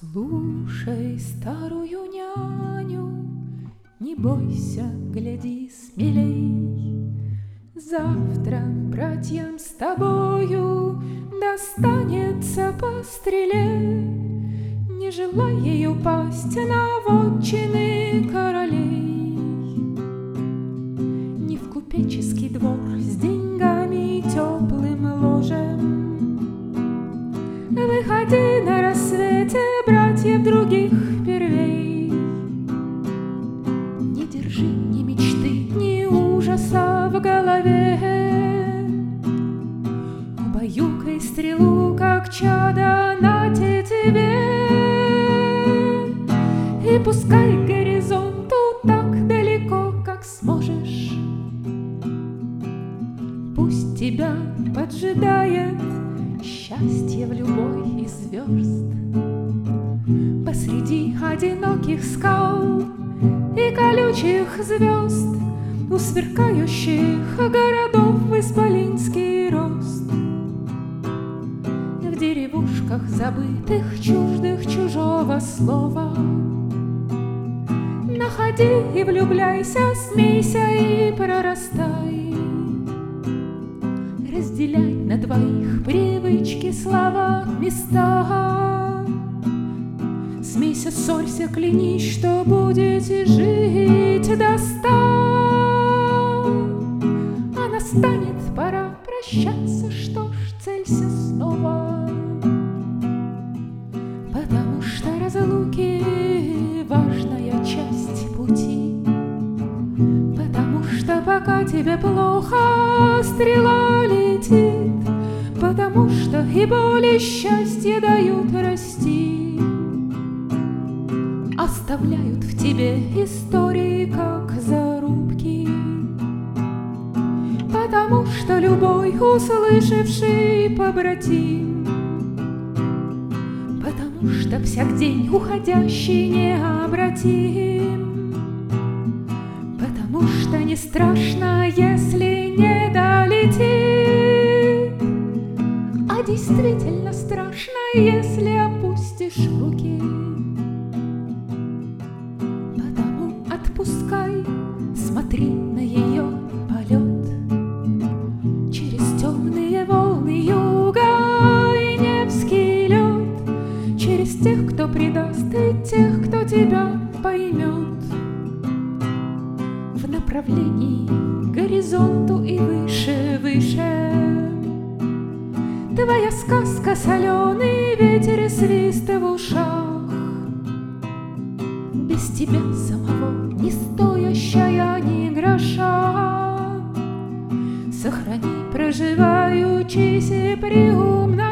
Слушай старую няню, не бойся, гляди смелей. Завтра братьям с тобою достанется по стреле. Не желай ей упасть на вотчины королей. Не в купеческий двор с деньгами и теплым ложем. Выходи на рассвете братьев других первей. Не держи ни мечты, ни ужаса в голове. Убаюкай стрелу, как чадо на тетиве. И пускай к горизонту так далеко, как сможешь. Пусть тебя поджидает счастье в любой из звезд. Посреди одиноких скал и колючих звезд, у сверкающих городов исполинский рост. В деревушках забытых, чуждых чужого слова находи и влюбляйся, смейся и прорастай. Разделяй на двоих привычки, слова, места. Смейся, ссорься, клянись, что будете жить до 100. А настанет пора прощаться, что ж, целься снова. Потому что разлуки — важная часть пути. Потому что пока тебе плохо, стрела летит. Потому что и боль, и счастье дают расти. Оставляют в тебе истории, как зарубки. Потому что любой услышавший побратим. Потому что всяк день уходящий необратим. Потому что не страшно, если не долетит, а действительно страшно, если опустишь руки. Потому отпускай, смотри на ее полет через темные волны юга и Невский лед, через тех, кто предаст, и тех, кто тебя поймет. В направлении к горизонту и выше, выше. Твоя сказка, соленый ветер и свист в ушах. Без тебя самого не стоящая ни гроша. Сохрани проживаючись и приумно